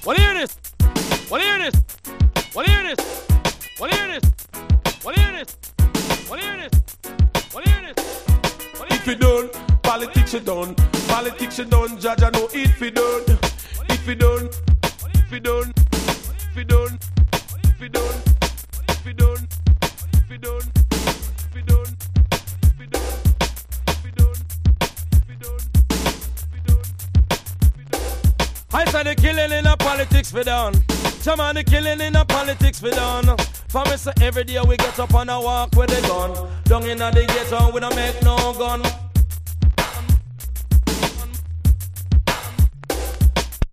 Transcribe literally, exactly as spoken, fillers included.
Well, hear this. Well, hear this. Well, hear this. Well, hear this. Well, hear this. Well, hear this. Well, hear this. If you done, politics you done. Politics you done, judge I know if you done. If you done, if you done, if you done, if you done, if you done, if you done, if you done, if you done, if you done, if you done, if you done, if you done. I said the killing in a politics we done. Some of the killing in a politics we done. For me say every day we get up and a walk with the gun. Down in the ghetto we don't make no gun.